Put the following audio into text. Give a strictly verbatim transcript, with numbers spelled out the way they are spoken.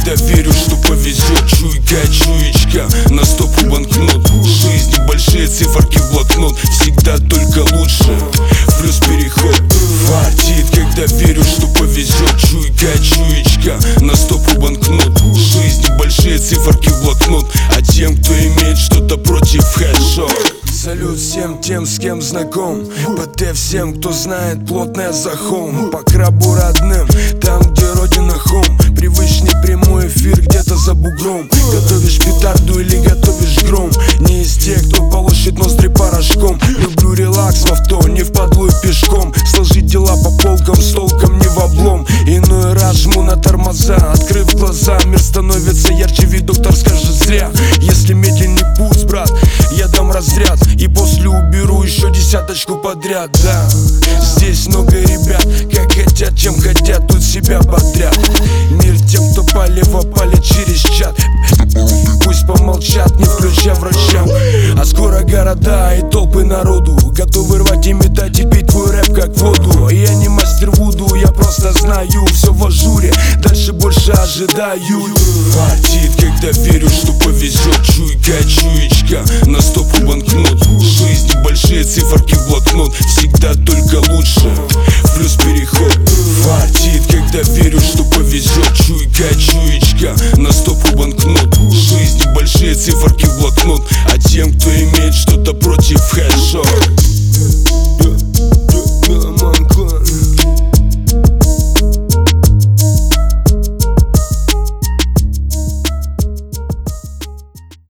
когда верю, что повезет. Чуйка, чуечка, на стопу банкнот. В жизни большие циферки в блокнот, всегда только лучше, в плюс переход. Фартит, когда верю, что повезет. Чуйка, чуечка, на стопу банкнот. В жизни большие циферки в блокнот, а тем, кто имеет что-то против, хэдшот. Салют всем тем, с кем знаком. ПТ всем, кто знает плотное за хом. По крабу родным, там, где родина хом. Привычный прямой эфир где-то за бугром. Готовишь петарду или готовишь гром. Не из тех, кто полощет ноздри порошком. Люблю релакс в авто, не впадлую пешком. Сложить дела по полкам, с толком не в облом. Иной раз жму на тормоза, открыв глаза, мир становится ярче, ведь доктор скажет зря. Если медленный путь, брат, я дам разряд и после уберу еще десяточку подряд, да. Здесь много ребят, как хотят, чем хотят, тут себя подряд. Мир тем, кто полево палит через чат. Пусть помолчат, не включая врачам. А скоро города и толпы народу готовы рвать и метать и пить твой рэп как воду. Я не мастер вуду, я просто знаю все в ажуре, дальше больше ожидаю. Фартит, когда верю, что повезет. Чуйка, чуечка, на стопу банкнот. В жизни большие циферки в блокнот, всегда только лучше, в плюс переход. Фартит, когда верю, что повезет. Чуйка, чуечка, на стопу банкнот. В жизни большие циферки